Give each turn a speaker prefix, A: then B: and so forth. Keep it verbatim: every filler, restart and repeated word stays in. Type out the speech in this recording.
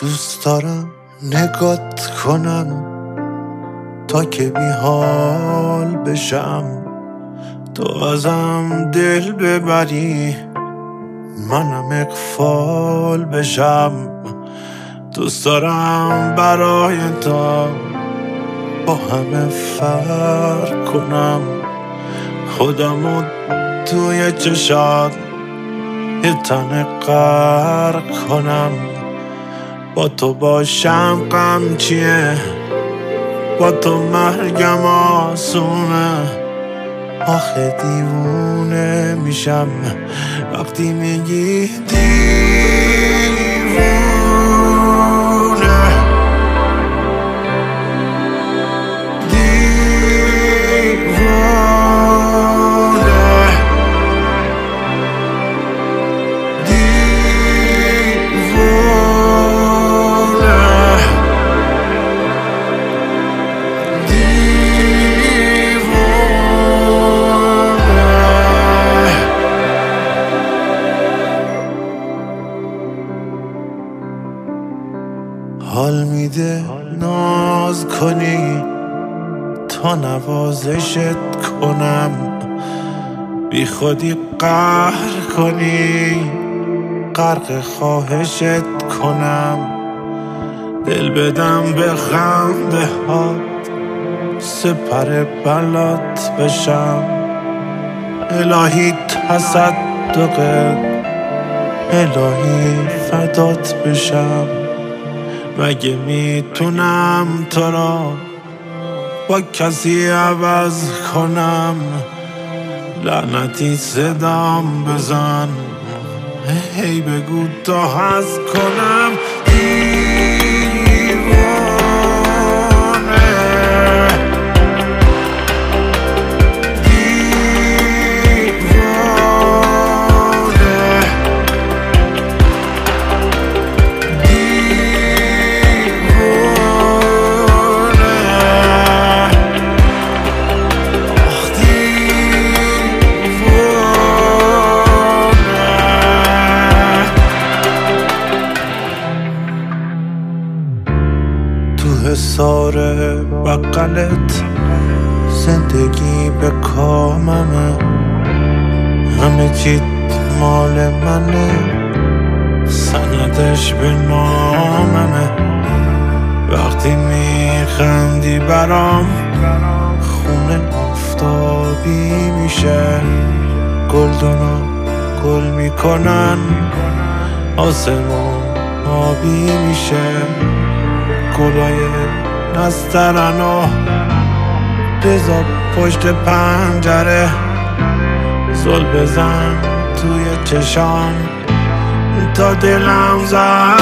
A: دوست دارم نگات کنم تا که بی حال بشم، تو ازم دل ببری منم اغفال بشم. دوست دارم برای تو با همه فرق کنم، خودمو توی چشات یه تن غرق کنم. با تو باشم غم چیه، با تو مرگم آسونه. آخه دیوونه میشم وقتی میگی دیوونه. حال میده ناز کنی تا نوازشت کنم، بی خودی قهر کنی غرق خواهشت کنم. دل بدم به خنده هات سپر بلات بشم، الهی تصدقت الهی فدات بشم. مگه میتونم تو را با کسی عوض کنم؟ لعنتی صدام بزن هی بگو تا هست کنم حصار بقلت زندگی به کاممه، همه چیت مال منه، سندش به ناممه. وقتی میخندی برام خونه آفتابی میشه، گلدونا گل میکنن آسمون آبی میشه. گلای نسترنو بذار پشت پنجره، زل بزن توی چشام تا دلم زد